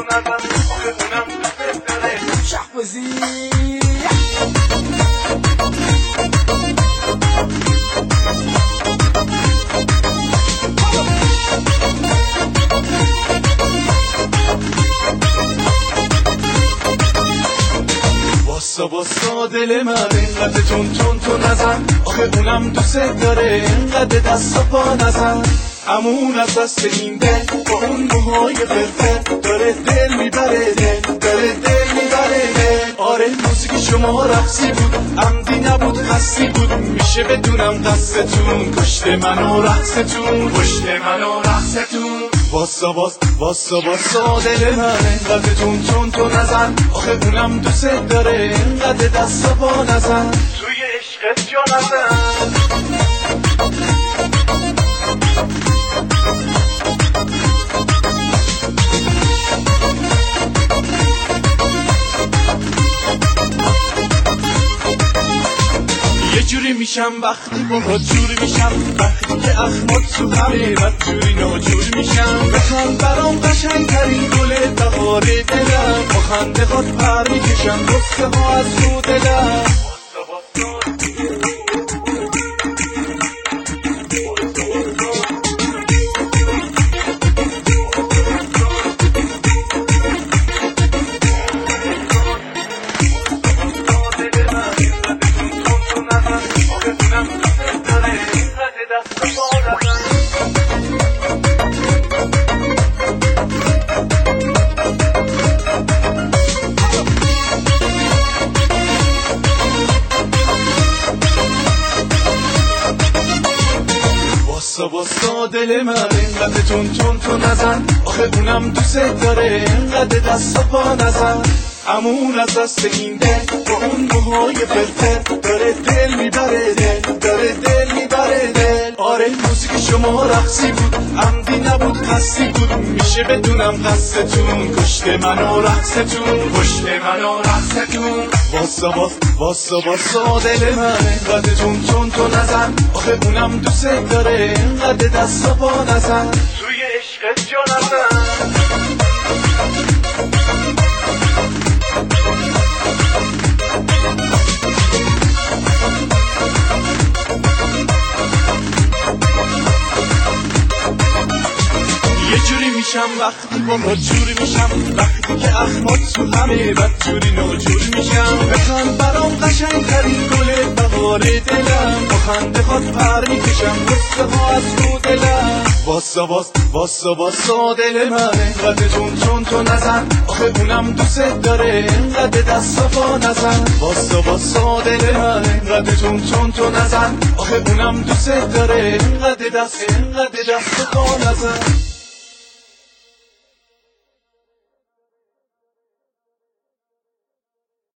نزن آخه اونم دوست داره شهبازی واسا دل من اینقدر تون تو نزن آخه اونم دوست داره اینقدر دست و پا نزن امون از دست این دل با اون موهای فرفر داره دل میبره داره دل میبره آره موسیقی شما رقصی بود عمدی نبود قصدی بود میشه بدونم قصدتون کشت من و رقصتون واسا دل من اینقدر تون تو نزن آخه اونم دوست داره اینقدر دست و پا نزن توی عشقت جا نزن جوری میشم وقتی باهات جوری میشم وقتی که اخمات تو همه بد جوری ناجور میشم بخند برام قشنگترین گل بهار دلم با خنده هات پر میکشم قصه ها از رو دلم واسا دل من اینقدر تون تو نزن آخه اونم دوست داره اینقدر دست و پا نزن امون از دست این دل با اون موهای فرفر داره دل میبره داره دل میبره آره موسیقی شما رقصی بود عمدی نبود قصدی بود میشه بدونم قصدتون کشت من و رقصتون واسا دل من اینقدر تون تو نزن آخه اونم دوست داره اینقدر دست و پا نزن توی عشقت جا نزن میشم وقتی باهات جوری میشم وقتی که اخمات تو همه بد جوری ناجور میشم بخند برام قشنگترین گل بهار دلم با خنده هات پر میکشم قصه ها از رو دلم واسا دل من اینقدر تون تو نزن آخه اونم دوست داره اینقدر دست و پا نزن واسا دل من اینقدر تون تو نزن آخه اونم دوست داره اینقدر دست و پا نزن